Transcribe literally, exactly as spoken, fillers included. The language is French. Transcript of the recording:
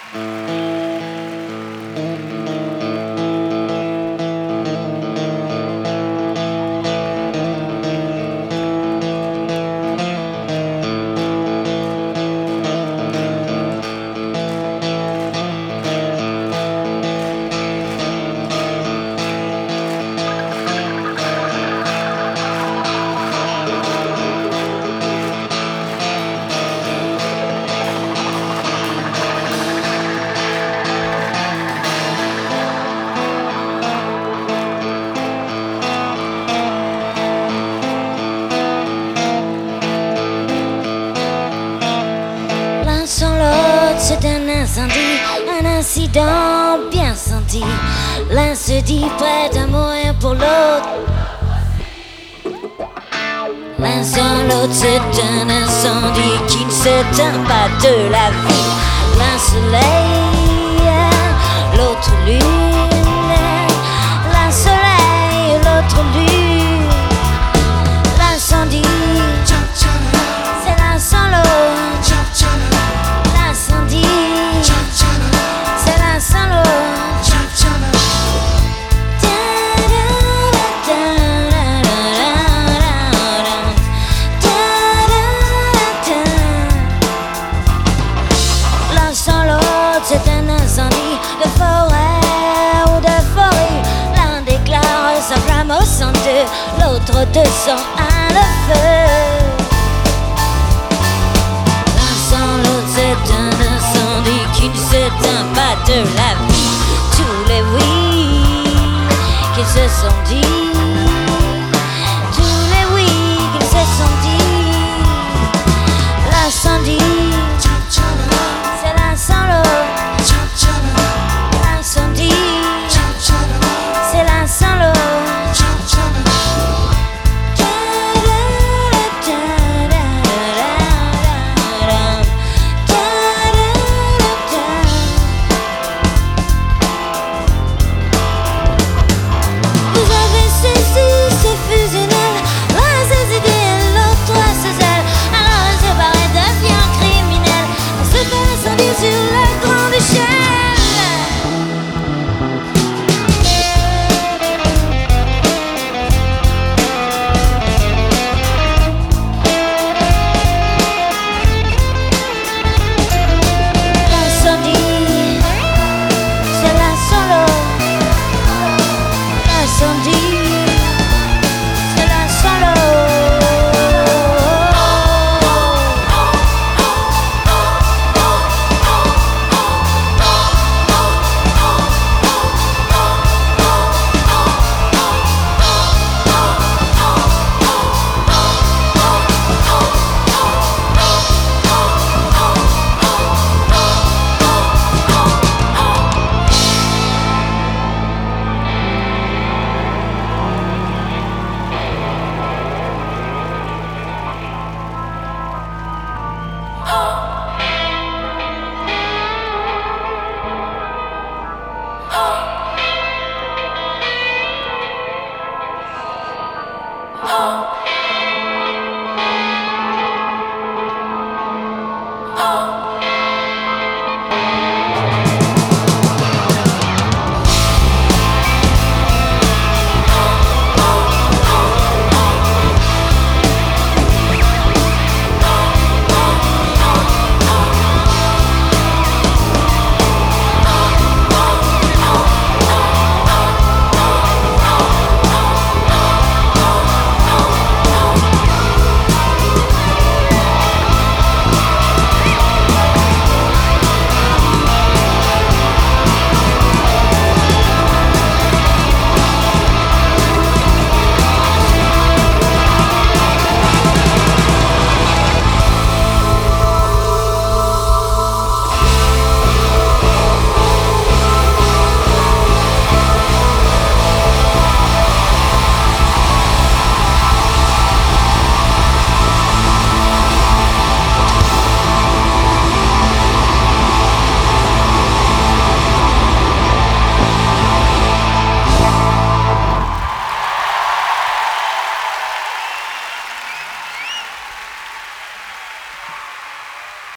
Sans l'autre, c'est un incendie, un incident bien senti. L'un se dit prêt à mourir pour l'autre. L'un sans l'autre, c'est un incendie qui ne s'éteint pas de la vie. L'un soleil, l'autre lune. L'un soleil, l'autre lune. L'incendie, c'est l'un sans l'autre. C'est l'un sans l'autre. L'un sans l'autre, c'est un incendie de forêt ou de forêt. L'un déclare sa flamme au centre, l'autre descend à le feu. Qui ne s'éteint pas de la vie. Tous les oui qui se sont dit